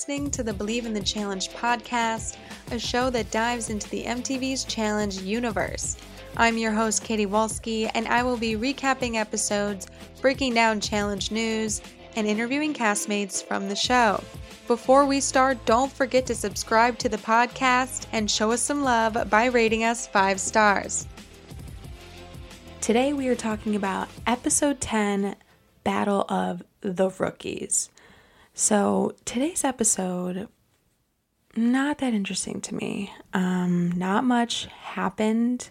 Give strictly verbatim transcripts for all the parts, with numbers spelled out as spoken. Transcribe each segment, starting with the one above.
listening to the Believe in the Challenge podcast, a show that dives into the M T V's Challenge universe. I'm your host, Katie Wolski, and I will be recapping episodes, breaking down challenge news, and interviewing castmates from the show. Before we start, don't forget to subscribe to the podcast and show us some love by rating us five stars. Today we are talking about episode ten, Battle of the Rookies. So today's episode, not that interesting to me. Um, not much happened.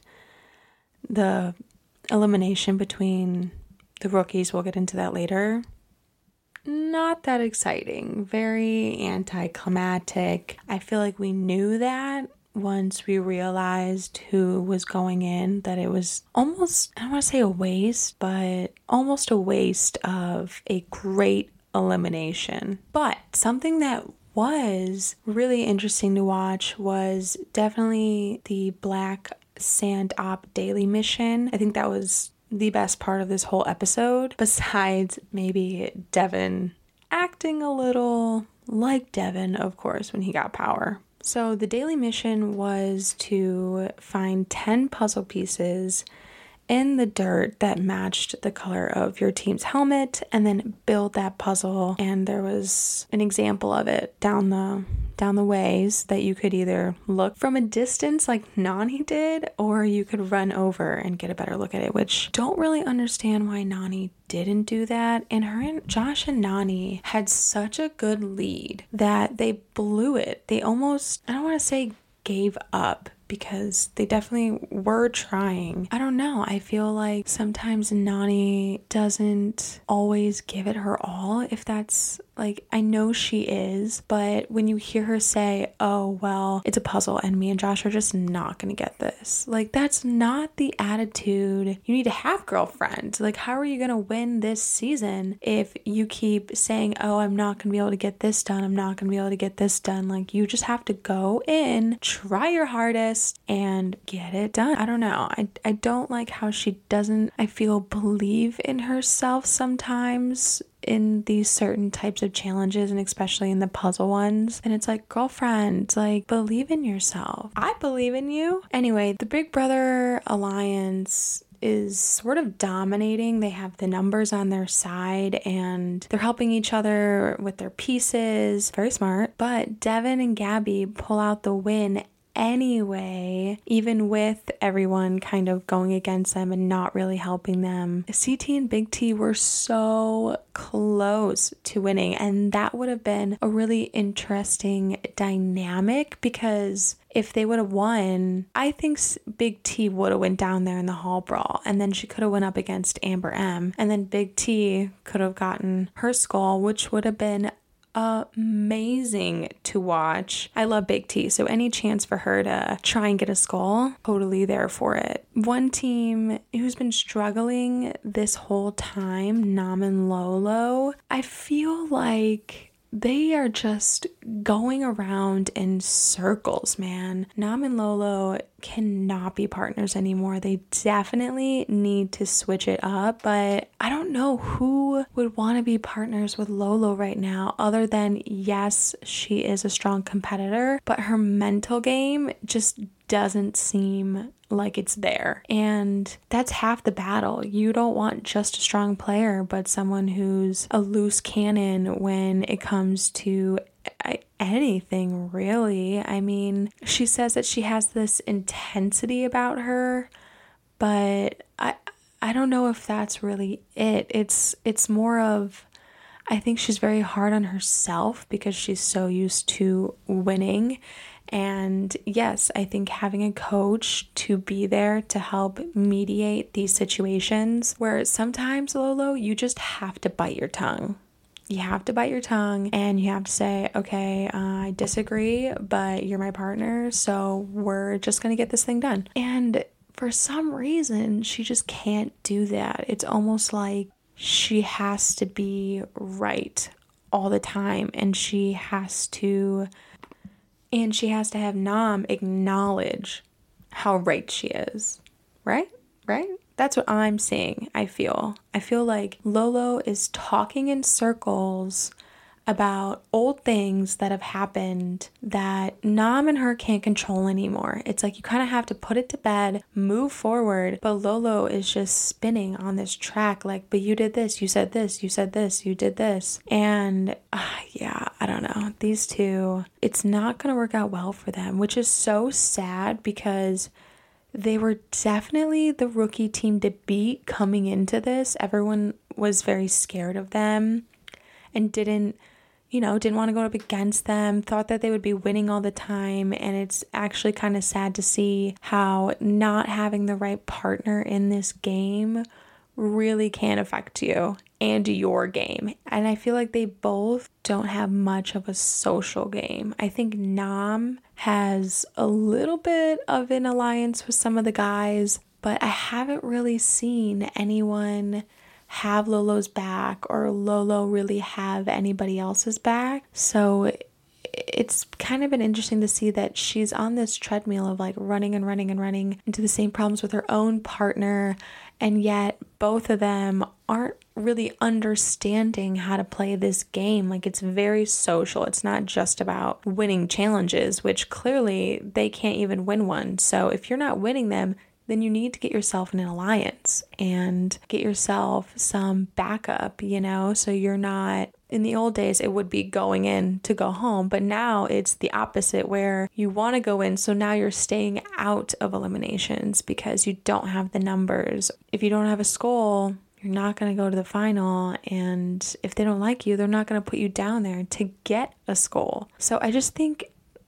The elimination between the rookies, we'll get into that later. Not that exciting. Very anticlimactic. I feel like we knew that once we realized who was going in, that it was almost, I don't want to say a waste, but almost a waste of a great elimination. But something that was really interesting to watch was definitely the Black Sand Op daily mission. I think that was the best part of this whole episode, besides maybe Devin acting a little like Devin, of course, when he got power. So the daily mission was to find ten puzzle pieces in the dirt that matched the color of your team's helmet and then build that puzzle. And there was an example of it down the down the ways that you could either look from a distance like Nany did, or you could run over and get a better look at it, which don't really understand why Nany didn't do that. And her and Josh and Nany had such a good lead that they blew it. They almost, I don't want to say gave up, because they definitely were trying. I don't know. I feel like sometimes Nany doesn't always give it her all, if that's like, I know she is, but when you hear her say, oh, well, it's a puzzle and me and Josh are just not going to get this. Like, that's not the attitude you need to have, girlfriend. Like, how are you going to win this season if you keep saying, oh, I'm not going to be able to get this done. I'm not going to be able to get this done. Like, you just have to go in, try your hardest, and get it done. I don't know. I, I don't like how she doesn't, I feel, believe in herself sometimes in these certain types of challenges, and especially in the puzzle ones. And it's like, girlfriend, like, believe in yourself. I believe in you. Anyway, the Big Brother Alliance is sort of dominating. They have the numbers on their side and they're helping each other with their pieces. Very smart. But Devin and Gabby pull out the win anyway, even with everyone kind of going against them and not really helping them. C T and Big T were so close to winning, and that would have been a really interesting dynamic, because if they would have won, I think Big T would have went down there in the hall brawl, and then she could have went up against Amber M, and then Big T could have gotten her skull, which would have been amazing to watch. I love Big T, so any chance for her to try and get a skull, totally there for it. One team who's been struggling this whole time, Nam and Lolo, I feel like they are just going around in circles, man. Nam and Lolo cannot be partners anymore. They definitely need to switch it up, but I don't know who would want to be partners with Lolo right now, other than, yes, she is a strong competitor, but her mental game just doesn't seem like it's there. And that's half the battle. You don't want just a strong player, but someone who's a loose cannon when it comes to anything, really. I mean, she says that she has this intensity about her, but I I don't know if that's really it. It's it's more of, I think she's very hard on herself because she's so used to winning. And yes, I think having a coach to be there to help mediate these situations, where sometimes, Lolo, you just have to bite your tongue. You have to bite your tongue and you have to say, okay, uh, I disagree, but you're my partner, so we're just going to get this thing done. And for some reason, she just can't do that. It's almost like she has to be right all the time, and she has to... And she has to have Nam acknowledge how right she is. Right? Right? That's what I'm seeing, I feel. I feel like Lolo is talking in circles about old things that have happened that Nam and her can't control anymore. It's like you kind of have to put it to bed, move forward, but Lolo is just spinning on this track like, but you did this, you said this, you said this, you did this. And uh, yeah, I don't know. These two, it's not going to work out well for them, which is so sad because they were definitely the rookie team to beat coming into this. Everyone was very scared of them and didn't, you know, didn't want to go up against them, thought that they would be winning all the time. And it's actually kind of sad to see how not having the right partner in this game really can affect you and your game. And I feel like they both don't have much of a social game. I think Nam has a little bit of an alliance with some of the guys, but I haven't really seen anyone have Lolo's back or Lolo really have anybody else's back. So it's kind of been interesting to see that she's on this treadmill of like running and running and running into the same problems with her own partner, and yet both of them aren't really understanding how to play this game. Like, it's very social. It's not just about winning challenges, which clearly they can't even win one. So if you're not winning them, then you need to get yourself in an alliance and get yourself some backup, you know, so you're not, in the old days, it would be going in to go home, but now it's the opposite where you want to go in. So now you're staying out of eliminations because you don't have the numbers. If you don't have a skull, you're not going to go to the final. And if they don't like you, they're not going to put you down there to get a skull. So I just think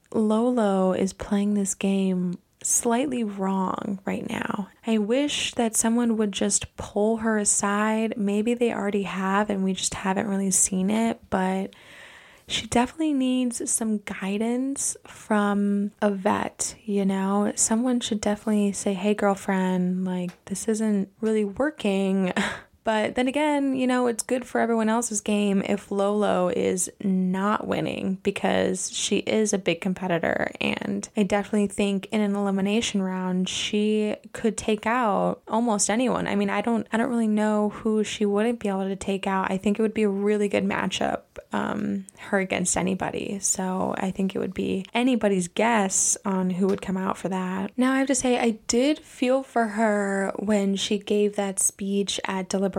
Lolo is playing this game slightly wrong right now. I wish that someone would just pull her aside. Maybe they already have and we just haven't really seen it, but she definitely needs some guidance from a vet, you know? Someone should definitely say, hey, girlfriend, like, this isn't really working. But then again, you know, it's good for everyone else's game if Lolo is not winning because she is a big competitor. And I definitely think in an elimination round, she could take out almost anyone. I mean, I don't I don't really know who she wouldn't be able to take out. I think it would be a really good matchup, um, her against anybody. So I think it would be anybody's guess on who would come out for that. Now, I have to say, I did feel for her when she gave that speech at Deliberation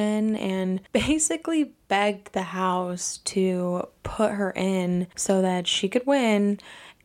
and basically begged the house to put her in so that she could win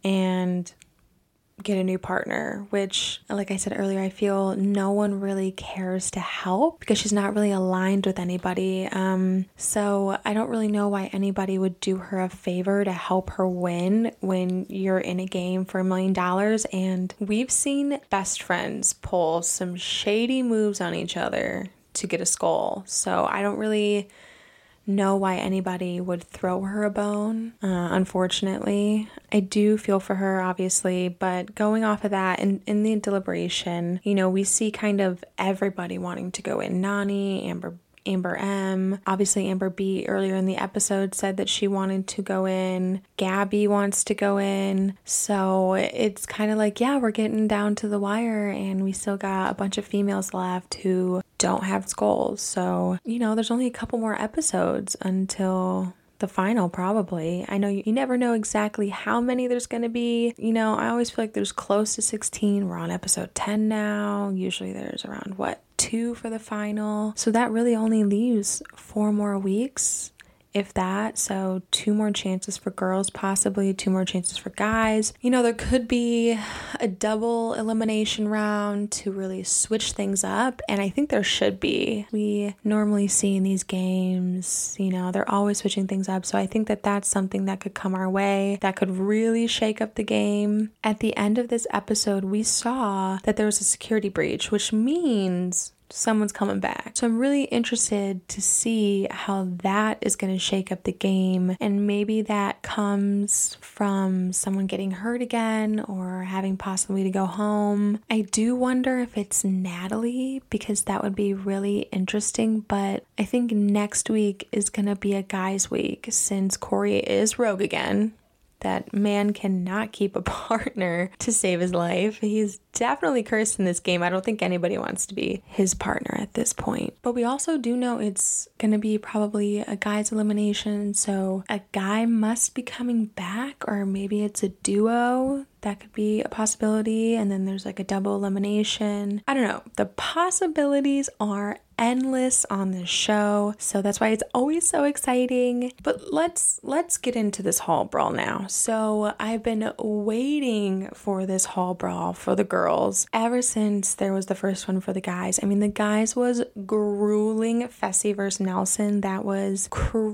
and get a new partner, which, like I said earlier, I feel no one really cares to help because she's not really aligned with anybody. Um, so I don't really know why anybody would do her a favor to help her win when you're in a game for a million dollars. And we've seen best friends pull some shady moves on each other to get a skull. So I don't really know why anybody would throw her a bone. Uh, unfortunately, I do feel for her, obviously, but going off of that, in, in the deliberation, you know, we see kind of everybody wanting to go in. Nany, Amber Amber M. Obviously, Amber B earlier in the episode said that she wanted to go in. Gabby wants to go in. So it's kind of like, yeah, we're getting down to the wire and we still got a bunch of females left who don't have skulls. So, you know, there's only a couple more episodes until the final, probably. I know you, you never know exactly how many there's going to be. You know, I always feel like there's close to sixteen. We're on episode ten now. Usually there's around, what, two for the final. So that really only leaves four more weeks, if that. So two more chances for girls, possibly two more chances for guys. You know, there could be a double elimination round to really switch things up. And I think there should be. We normally see in these games, you know, they're always switching things up. So I think that that's something that could come our way that could really shake up the game. At the end of this episode, we saw that there was a security breach, which means someone's coming back. So I'm really interested to see how that is going to shake up the game. And maybe that comes from someone getting hurt again or having possibly to go home. I do wonder if it's Natalie because that would be really interesting. But I think next week is going to be a guys' week since Corey is rogue again. That man cannot keep a partner to save his life. He's definitely cursed in this game. I don't think anybody wants to be his partner at this point. But we also do know it's going to be probably a guy's elimination. So a guy must be coming back, or maybe it's a duo. That could be a possibility. And then there's like a double elimination. I don't know. The possibilities are endless on this show, so that's why it's always so exciting. But let's let's get into this hall brawl now. So I've been waiting for this hall brawl for the girls ever since there was the first one for the guys. I mean, the guys was grueling. Fessy versus Nelson, that was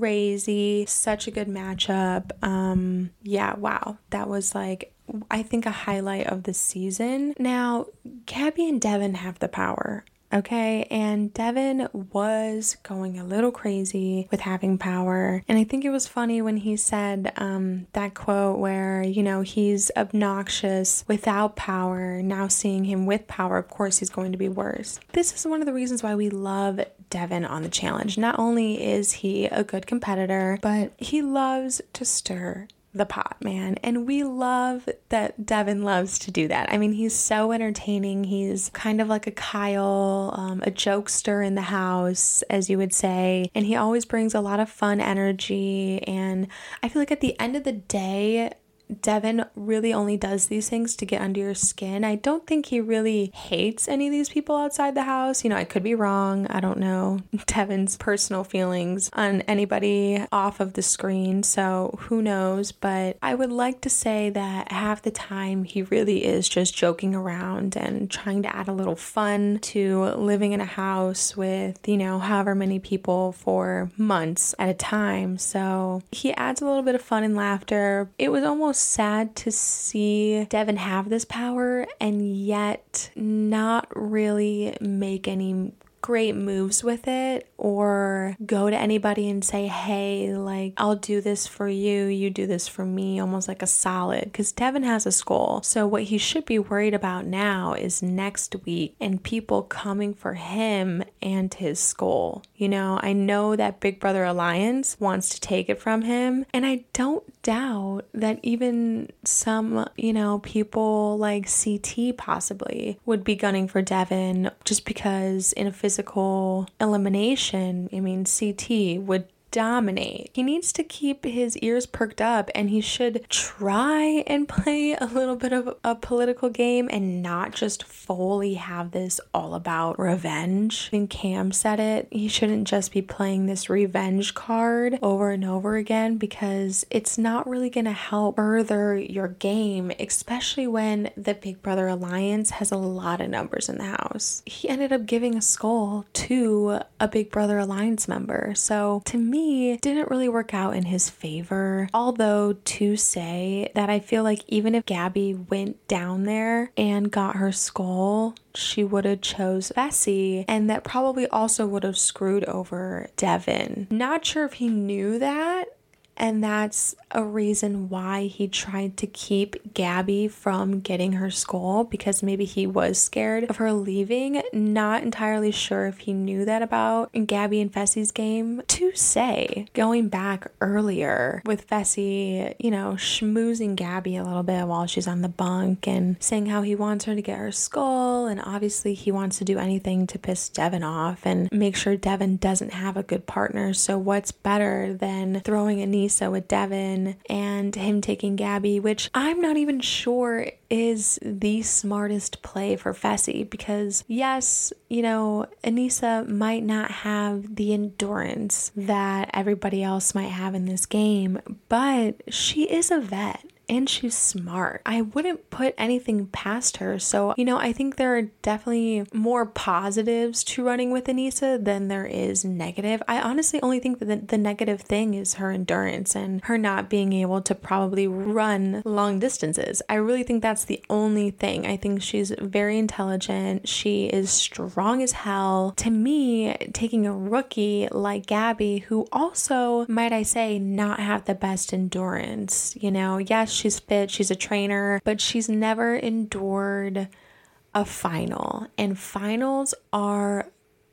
crazy. Such a good matchup. Um yeah, wow, that was like, I think, a highlight of the season. Now, Gabby and Devin have the power. Okay, and Devin was going a little crazy with having power. And I think it was funny when he said um, that quote where, you know, he's obnoxious without power. Now seeing him with power, of course, he's going to be worse. This is one of the reasons why we love Devin on the challenge. Not only is he a good competitor, but he loves to stir the pot, man. And we love that Devin loves to do that. I mean, he's so entertaining. He's kind of like a Kyle, um, a jokester in the house, as you would say. And he always brings a lot of fun energy. And I feel like at the end of the day, Devin really only does these things to get under your skin. I don't think he really hates any of these people outside the house. You know, I could be wrong. I don't know Devin's personal feelings on anybody off of the screen, so who knows? But I would like to say that half the time he really is just joking around and trying to add a little fun to living in a house with, you know, however many people for months at a time. So he adds a little bit of fun and laughter. It was almost sad to see Devin have this power and yet not really make any great moves with it, or go to anybody and say, hey, like, I'll do this for you, you do this for me, almost like a solid, because Devin has a skull. So what he should be worried about now is next week and people coming for him and his skull. You know, I know that Big Brother Alliance wants to take it from him, and I don't doubt that even some, you know, people like C T possibly would be gunning for Devin, just because in a physical elimination, I mean, C T would dominate. He needs to keep his ears perked up, and he should try and play a little bit of a political game and not just fully have this all about revenge. I think Cam said it. He shouldn't just be playing this revenge card over and over again, because it's not really going to help further your game, especially when the Big Brother Alliance has a lot of numbers in the house. He ended up giving a skull to a Big Brother Alliance member. So to me, didn't really work out in his favor. Although to say that I feel like even if Gabby went down there and got her skull, she would have chose Fessy, and that probably also would have screwed over Devin. Not sure if he knew that, and that's a reason why he tried to keep Gabby from getting her skull, because maybe he was scared of her leaving. Not entirely sure if he knew that about Gabby and Fessy's game. To say, going back earlier with Fessy, you know, schmoozing Gabby a little bit while she's on the bunk and saying how he wants her to get her skull, and obviously he wants to do anything to piss Devin off and make sure Devin doesn't have a good partner. So what's better than throwing Aneesa with Devin and him taking Gabby, which I'm not even sure is the smartest play for Fessy, because yes, you know, Aneesa might not have the endurance that everybody else might have in this game, but she is a vet. And she's smart. I wouldn't put anything past her. So, you know, I think there are definitely more positives to running with Aneesa than there is negative. I honestly only think that the, the negative thing is her endurance and her not being able to probably run long distances. I really think that's the only thing. I think she's very intelligent. She is strong as hell. To me, taking a rookie like Gabby, who also, might I say, not have the best endurance, you know, yes, she's fit, she's a trainer, but she's never endured a final. And finals are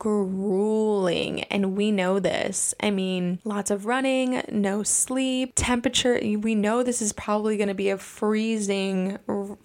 grueling, and we know this. I mean, lots of running, no sleep, temperature. We know this is probably going to be a freezing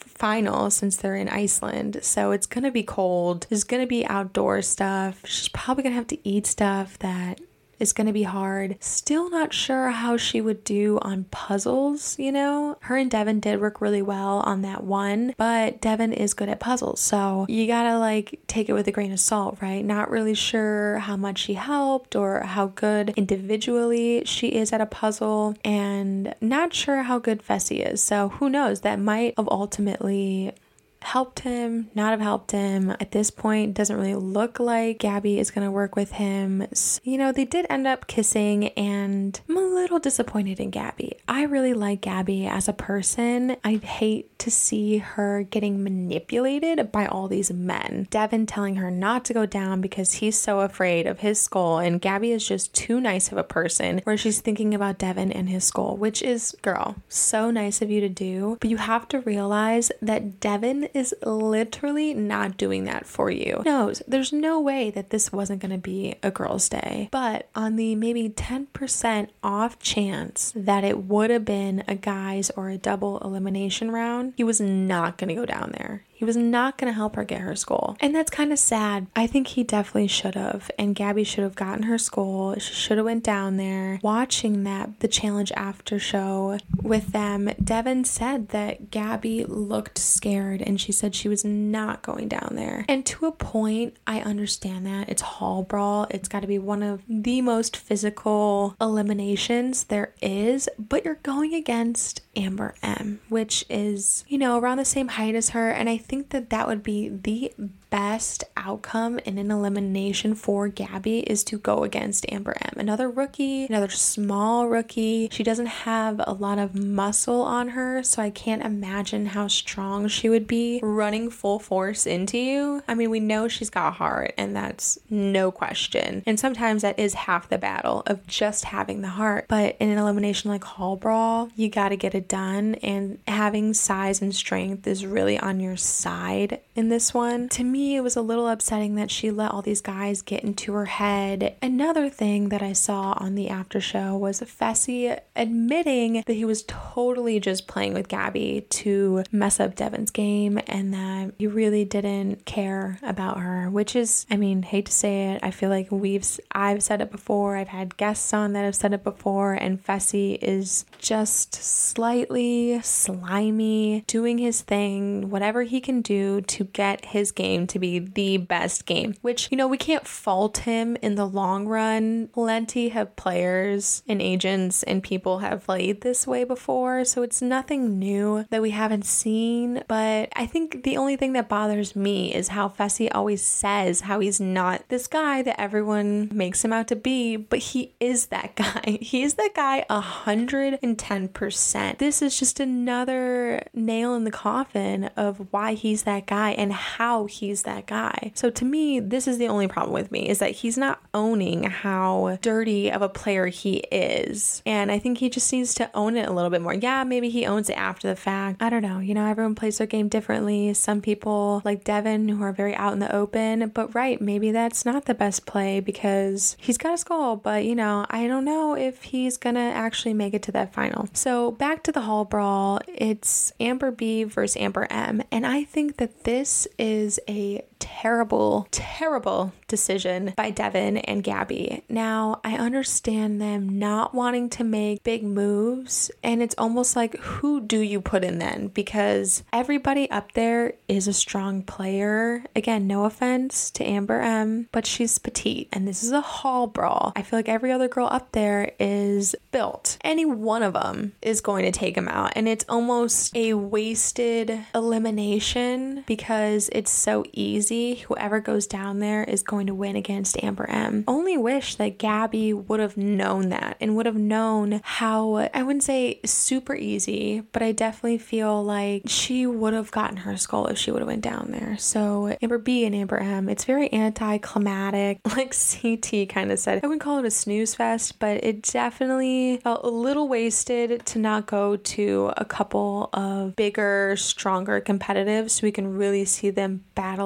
final since they're in Iceland, so it's going to be cold. There's going to be outdoor stuff. She's probably going to have to eat stuff that is going to be hard. Still not sure how she would do on puzzles, you know? Her and Devin did work really well on that one, but Devin is good at puzzles, so you gotta like take it with a grain of salt, right? Not really sure how much she helped or how good individually she is at a puzzle, and not sure how good Fessy is, so who knows? That might have ultimately helped him, not have helped him. At this point, doesn't really look like Gabby is going to work with him. So, you know, they did end up kissing, and I'm a little disappointed in Gabby. I really like Gabby as a person. I hate to see her getting manipulated by all these men. Devin telling her not to go down because he's so afraid of his skull, and Gabby is just too nice of a person where she's thinking about Devin and his skull, which is, girl, so nice of you to do. But you have to realize that Devin is literally not doing that for you. Knows there's no way that this wasn't going to be a girl's day, but on the maybe ten percent off chance that it would have been a guys or a double elimination round, he was not going to go down there. He was not going to help her get her skull. And that's kind of sad. I think he definitely should have. And Gabby should have gotten her skull. She should have went down there. Watching that, the challenge after show with them, Devin said that Gabby looked scared and she said she was not going down there. And to a point, I understand that. It's hall brawl. It's got to be one of the most physical eliminations there is. But you're going against Amber M, which is, you know, around the same height as her. And I think that that would be the best outcome in an elimination for Gabby, is to go against Amber M. Another rookie, another small rookie. She doesn't have a lot of muscle on her, so I can't imagine how strong she would be running full force into you. I mean, we know she's got heart, and that's no question. And sometimes that is half the battle of just having the heart. But in an elimination like Hall Brawl, you got to get it done, and having size and strength is really on your side in this one. To me, it was a little upsetting that she let all these guys get into her head. Another thing that I saw on the after show was Fessy admitting that he was totally just playing with Gabby to mess up Devin's game, and that he really didn't care about her, which is, I mean, hate to say it, I feel like we've I've said it before, I've had guests on that have said it before, and Fessy is just slightly slimy, doing his thing, whatever he can do to get his game to be the best game, which, you know, we can't fault him in the long run. Plenty of players and agents and people have played this way before, so it's nothing new that we haven't seen. But I think the only thing that bothers me is how Fessy always says how he's not this guy that everyone makes him out to be, but he is that guy. He is that guy a hundred and ten percent. This is just another nail in the coffin of why he's that guy and how he's that guy. So to me, this is the only problem with me, is that he's not owning how dirty of a player he is. And I think he just needs to own it a little bit more. Yeah, maybe he owns it after the fact. I don't know. You know, everyone plays their game differently. Some people like Devin who are very out in the open, but right, maybe that's not the best play because he's got a skull, but you know, I don't know if he's gonna actually make it to that final. So back to the Hall Brawl, it's Amber B versus Amber M. And I think that this is a terrible, terrible decision by Devin and Gabby. Now, I understand them not wanting to make big moves, and it's almost like, who do you put in then? Because everybody up there is a strong player. Again, no offense to Amber M, but she's petite, and this is a Hall Brawl. I feel like every other girl up there is built. Any one of them is going to take them out, and it's almost a wasted elimination because it's so easy. Whoever goes down there is going to win against Amber M. Only wish that Gabby would have known that and would have known how, I wouldn't say super easy, but I definitely feel like she would have gotten her skull if she would have went down there. So Amber B and Amber M, it's very anticlimactic, like C T kind of said. I wouldn't call it a snooze fest, but it definitely felt a little wasted to not go to a couple of bigger, stronger competitives so we can really see them battle it out.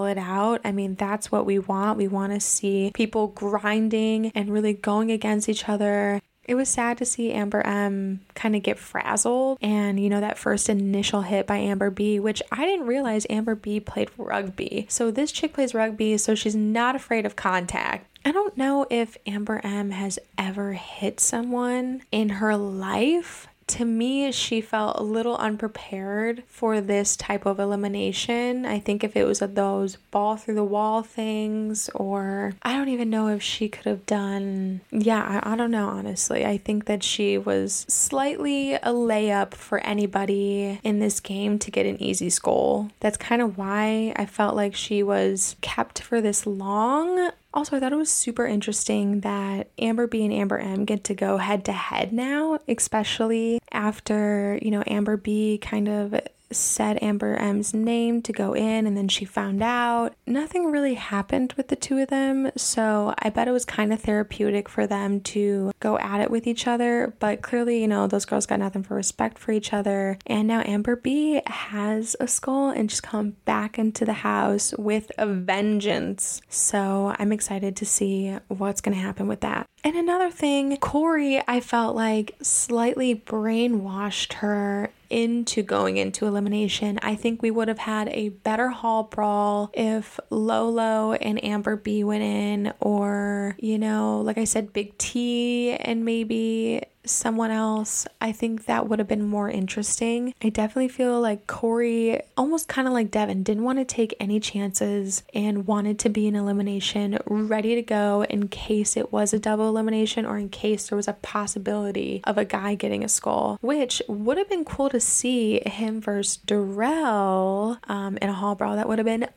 out. I mean, that's what we want. We want to see people grinding and really going against each other. It was sad to see Amber M kind of get frazzled and, you know, that first initial hit by Amber B, which I didn't realize Amber B played rugby. So this chick plays rugby, so she's not afraid of contact. I don't know if Amber M has ever hit someone in her life. To me, she felt a little unprepared for this type of elimination. I think if it was those ball through the wall things, or I don't even know if she could have done, yeah, I, I don't know, honestly. I think that she was slightly a layup for anybody in this game to get an easy skull. That's kind of why I felt like she was kept for this long. Also, I thought it was super interesting that Amber B and Amber M get to go head to head now, especially after, you know, Amber B kind of said Amber M's name to go in and then she found out. Nothing really happened with the two of them, so I bet it was kind of therapeutic for them to go at it with each other, but clearly, you know, those girls got nothing for respect for each other, and now Amber B has a skull and just come back into the house with a vengeance, so I'm excited to see what's going to happen with that. And another thing, Corey, I felt like slightly brainwashed her into going into elimination. I think we would have had a better hall brawl if Lolo and Amber B went in, or, you know, like I said, Big T and maybe someone else. I think that would have been more interesting. I definitely feel like Corey, almost kind of like Devin, didn't want to take any chances and wanted to be in elimination, ready to go in case it was a double elimination or in case there was a possibility of a guy getting a skull, which would have been cool to see him versus Darrell um, in a hall brawl. That would have been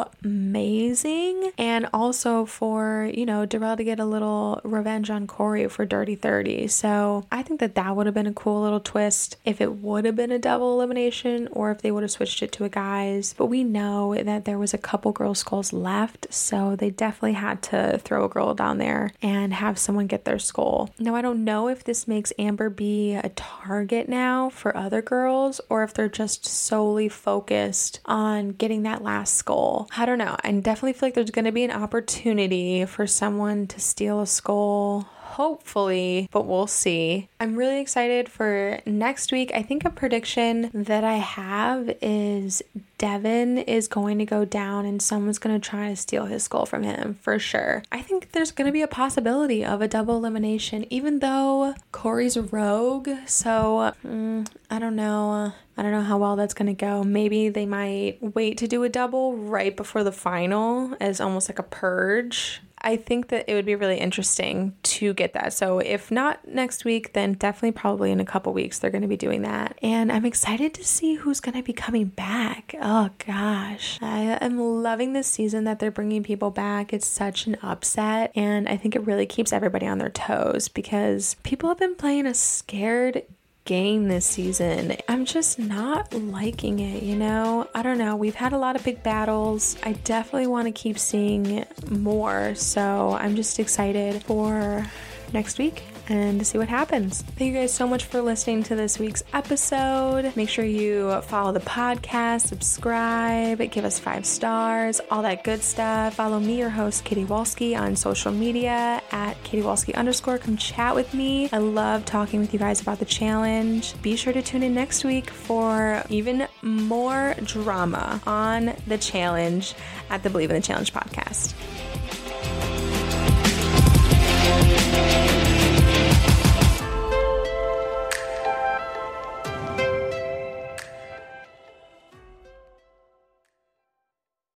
amazing. And also for, you know, Darrell to get a little revenge on Corey for Dirty thirty. So I think that that would have been a cool little twist if it would have been a double elimination or if they would have switched it to a guys. But we know that there was a couple girl skulls left, so they definitely had to throw a girl down there and have someone get their skull. Now, I don't know if this makes Amber B a target now for other girls or if they're just solely focused on getting that last skull. I don't know. I definitely feel like there's going to be an opportunity for someone to steal a skull, hopefully, but we'll see. I'm really excited for next week. I think a prediction that I have is Devin is going to go down and someone's going to try to steal his skull from him for sure. I think there's going to be a possibility of a double elimination, even though Corey's a rogue. So mm, I don't know. I don't know how well that's going to go. Maybe they might wait to do a double right before the final as almost like a purge. I think that it would be really interesting to get that. So if not next week, then definitely probably in a couple weeks they're going to be doing that. And I'm excited to see who's going to be coming back. Oh gosh. I am loving this season that they're bringing people back. It's such an upset. And I think it really keeps everybody on their toes because people have been playing a scared game this season. I'm just not liking it, you know? I don't know. We've had a lot of big battles. I definitely want to keep seeing more. So I'm just excited for next week and to see what happens. Thank you guys so much for listening to this week's episode. Make sure you follow the podcast, subscribe, give us five stars, all that good stuff. Follow me, your host, Katie Walski, on social media at Katie Walski underscore. Come chat with me. I love talking with you guys about the challenge. Be sure to tune in next week for even more drama on the challenge at the Believe in the Challenge podcast.